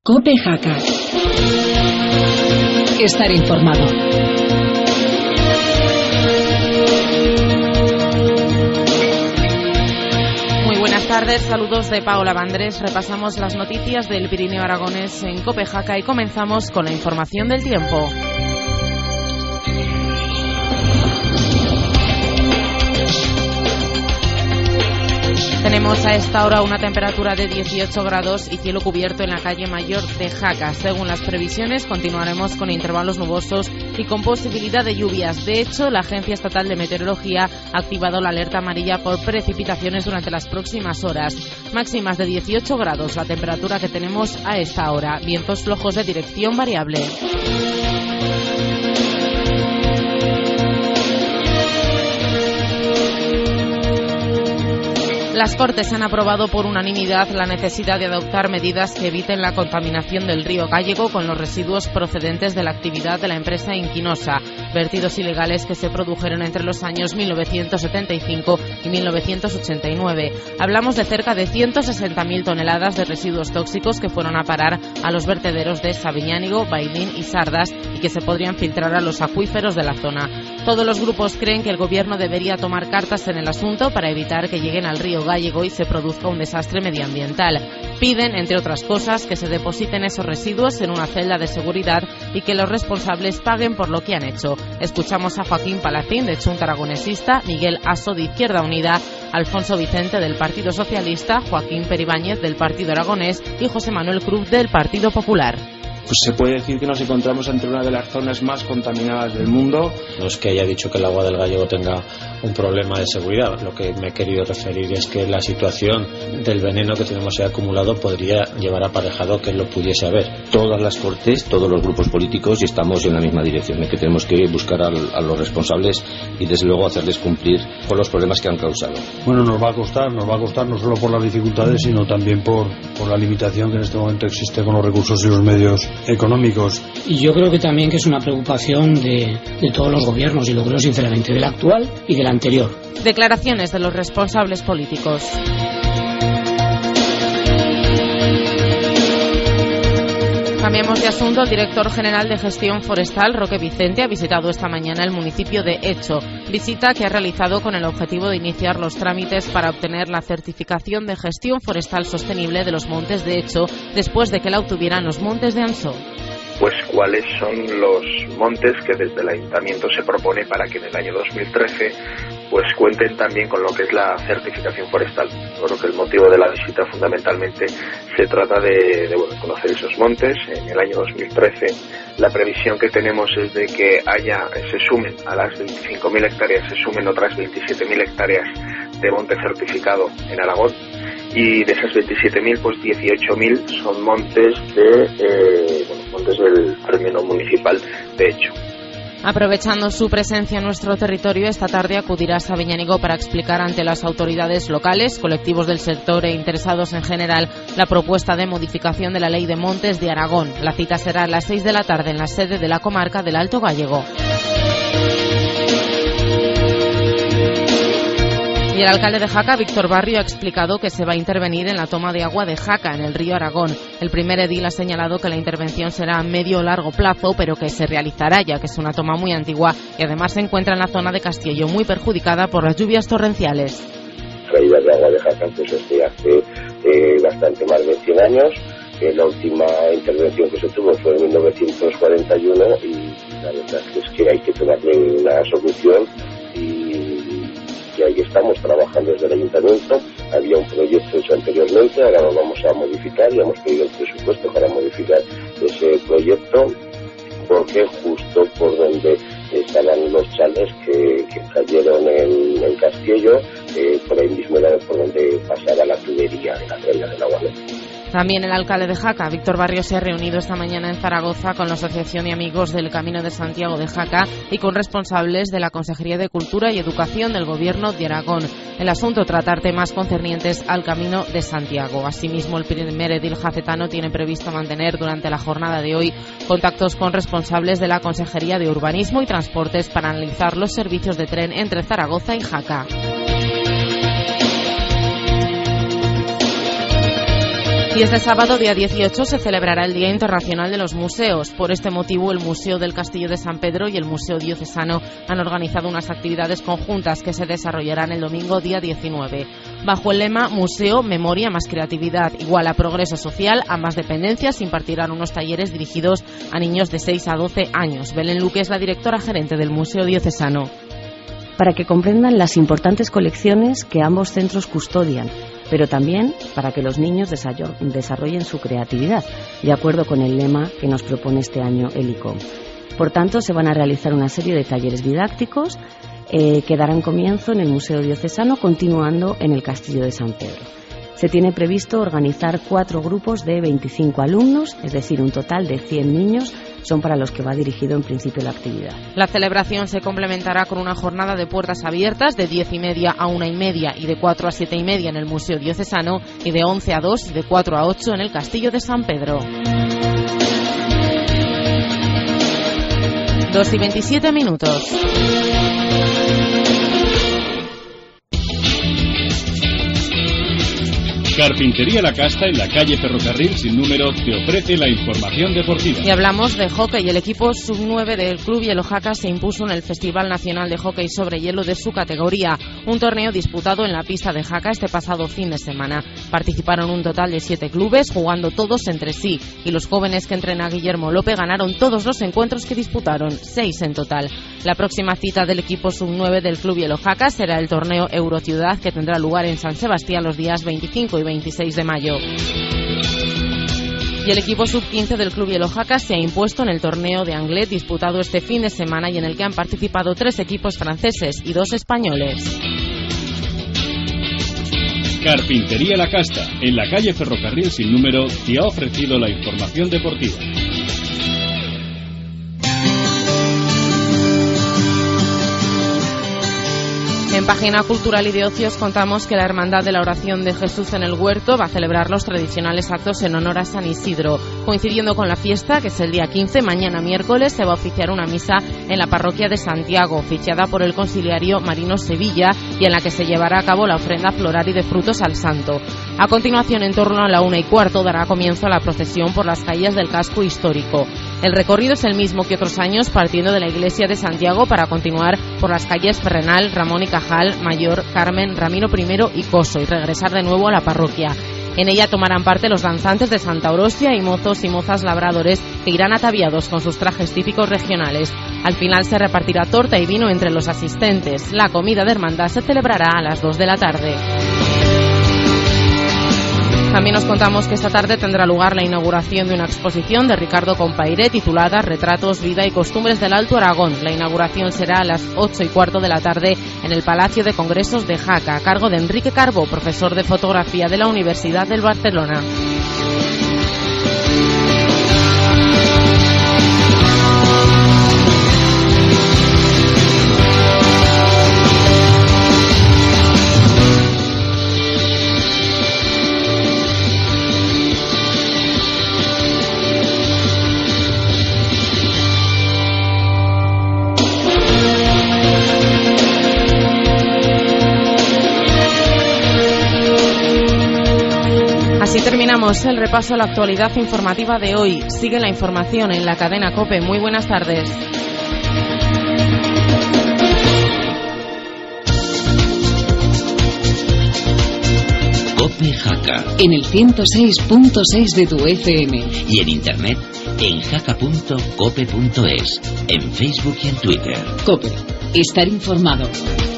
COPE Jaca. Estar informado. Muy buenas tardes, saludos de Paola Vandrés. Repasamos las noticias del Pirineo aragonés en COPE Jaca y comenzamos con la información del tiempo. Tenemos a esta hora una temperatura de 18 grados y cielo cubierto en la calle Mayor de Jaca. Según las previsiones, continuaremos con intervalos nubosos y con posibilidad de lluvias. De hecho, la Agencia Estatal de Meteorología ha activado la alerta amarilla por precipitaciones durante las próximas horas. Máximas de 18 grados, la temperatura que tenemos a esta hora. Vientos flojos de dirección variable. Las Cortes han aprobado por unanimidad la necesidad de adoptar medidas que eviten la contaminación del río Gállego con los residuos procedentes de la actividad de la empresa Inquinosa, vertidos ilegales que se produjeron entre los años 1975 y 1989. Hablamos de cerca de 160.000 toneladas de residuos tóxicos que fueron a parar a los vertederos de Sabiñánigo, Bailín y Sardas y que se podrían filtrar a los acuíferos de la zona. Todos los grupos creen que el Gobierno debería tomar cartas en el asunto para evitar que lleguen al río Gállego y se produzca un desastre medioambiental. Piden, entre otras cosas, que se depositen esos residuos en una celda de seguridad y que los responsables paguen por lo que han hecho. Escuchamos a Joaquín Palacín, de Chunta Aragonesista, Miguel Aso, de Izquierda Unida, Alfonso Vicente, del Partido Socialista, Joaquín Peribáñez, del Partido Aragonés y José Manuel Cruz, del Partido Popular. Pues se puede decir que nos encontramos entre una de las zonas más contaminadas del mundo. No es que haya dicho que el agua del Gállego tenga un problema de seguridad. Lo que me he querido referir es que la situación del veneno que tenemos ahí acumulado podría llevar aparejado que lo pudiese haber. Todas las Cortes, todos los grupos políticos, y estamos en la misma dirección, que tenemos que buscar a los responsables y desde luego hacerles cumplir con los problemas que han causado. Bueno, nos va a costar no solo por las dificultades, sino también por la limitación que en este momento existe con los recursos y los medios económicos. Y yo creo que también que es una preocupación de todos los gobiernos, y lo creo sinceramente, del actual y del anterior. Declaraciones de los responsables políticos. Cambiamos de asunto. El director general de Gestión Forestal, Roque Vicente, ha visitado esta mañana el municipio de Echo. Visita que ha realizado con el objetivo de iniciar los trámites para obtener la certificación de gestión forestal sostenible de los montes de Echo, después de que la obtuvieran los montes de Ansó. Pues cuáles son los montes que desde el Ayuntamiento se propone para que en el año 2013 pues cuenten también con lo que es la certificación forestal. Creo que el motivo de la visita fundamentalmente se trata de conocer esos montes. En el año 2013 la previsión que tenemos es de que se sumen a las 25.000 hectáreas, se sumen otras 27.000 hectáreas de monte certificado en Aragón. Y de esas 27.000, pues 18.000 son montes montes del término municipal de Echo. Aprovechando su presencia en nuestro territorio, esta tarde acudirá a Sabiñánigo para explicar ante las autoridades locales, colectivos del sector e interesados en general la propuesta de modificación de la Ley de Montes de Aragón. La cita será a las 6 de la tarde en la sede de la comarca del Alto Gállego. Y el alcalde de Jaca, Víctor Barrio, ha explicado que se va a intervenir en la toma de agua de Jaca, en el río Aragón. El primer edil ha señalado que la intervención será a medio o largo plazo, pero que se realizará, ya que es una toma muy antigua y además se encuentra en la zona de Castillo, muy perjudicada por las lluvias torrenciales. La traída de agua de Jaca pues hace bastante más de 100 años. La última intervención que se tuvo fue en 1941 y la verdad es que hay que tomarle una solución y ahí estamos trabajando desde el Ayuntamiento. Había un proyecto hecho anteriormente, ahora lo vamos a modificar y hemos pedido el presupuesto para modificar ese proyecto porque justo por donde estaban los chales que cayeron en Castillo, por ahí mismo era por donde pasaba la tubería de la red del agua. También el alcalde de Jaca, Víctor Barrio, se ha reunido esta mañana en Zaragoza con la Asociación y Amigos del Camino de Santiago de Jaca y con responsables de la Consejería de Cultura y Educación del Gobierno de Aragón. El asunto, tratar temas concernientes al Camino de Santiago. Asimismo, el primer edil jacetano tiene previsto mantener durante la jornada de hoy contactos con responsables de la Consejería de Urbanismo y Transportes para analizar los servicios de tren entre Zaragoza y Jaca. Y este sábado, día 18, se celebrará el Día Internacional de los Museos. Por este motivo, el Museo del Castillo de San Pedro y el Museo Diocesano han organizado unas actividades conjuntas que se desarrollarán el domingo, día 19. Bajo el lema Museo, Memoria más Creatividad igual a Progreso Social, ambas dependencias impartirán unos talleres dirigidos a niños de 6 a 12 años. Belén Luque es la directora gerente del Museo Diocesano. Para que comprendan las importantes colecciones que ambos centros custodian, pero también para que los niños desarrollen su creatividad, de acuerdo con el lema que nos propone este año el ICOM. Por tanto, se van a realizar una serie de talleres didácticos que darán comienzo en el Museo Diocesano, continuando en el Castillo de San Pedro. Se tiene previsto organizar 4 grupos de 25 alumnos, es decir, un total de 100 niños, son para los que va dirigido en principio la actividad. La celebración se complementará con una jornada de puertas abiertas de 10:30 a 1:30 y de 4 a 7:30 en el Museo Diocesano y de 11 a 2 y de 4 a 8 en el Castillo de San Pedro. 2:27. Carpintería La Casta, en la calle Ferrocarril sin número, te ofrece la información deportiva. Y hablamos de hockey. El equipo sub-9 del Club Hielo Jaca se impuso en el Festival Nacional de Hockey sobre Hielo de su categoría, un torneo disputado en la pista de Jaca este pasado fin de semana. Participaron un total de 7 clubes, jugando todos entre sí, y los jóvenes que entrena Guillermo López ganaron todos los encuentros que disputaron, 6 en total. La próxima cita del equipo sub-9 del Club Hielo Jaca será el torneo Eurociudad, que tendrá lugar en San Sebastián los días 25 y 26 de mayo. Y el equipo sub-15 del Club Hielo Jaca se ha impuesto en el torneo de Anglet disputado este fin de semana y en el que han participado 3 equipos franceses y 2 españoles. Carpintería La Casta, en la calle Ferrocarril sin número, te ha ofrecido la información deportiva. En Página Cultural y de Ocios contamos que la Hermandad de la Oración de Jesús en el Huerto va a celebrar los tradicionales actos en honor a San Isidro. Coincidiendo con la fiesta, que es el día 15, mañana miércoles se va a oficiar una misa en la parroquia de Santiago, oficiada por el conciliario Marino Sevilla, y en la que se llevará a cabo la ofrenda floral y de frutos al santo. A continuación, en torno a la 1:15, dará comienzo a la procesión por las calles del casco histórico. El recorrido es el mismo que otros años, partiendo de la iglesia de Santiago para continuar por las calles Ferrenal, Ramón y Cajal, Mayor, Carmen, Ramiro I y Coso, y regresar de nuevo a la parroquia. En ella tomarán parte los danzantes de Santa Orosia y mozos y mozas labradores que irán ataviados con sus trajes típicos regionales. Al final se repartirá torta y vino entre los asistentes. La comida de hermandad se celebrará a las 2 de la tarde. También os contamos que esta tarde tendrá lugar la inauguración de una exposición de Ricardo Compairé titulada Retratos, Vida y Costumbres del Alto Aragón. La inauguración será a las 8:15 de la tarde en el Palacio de Congresos de Jaca, a cargo de Enrique Carbó, profesor de fotografía de la Universidad del Barcelona. Así terminamos el repaso a la actualidad informativa de hoy. Sigue la información en la cadena COPE. Muy buenas tardes. COPE Jaca. En el 106.6 de tu FM. Y en internet en jaca.cope.es. En Facebook y en Twitter. COPE. Estar informado.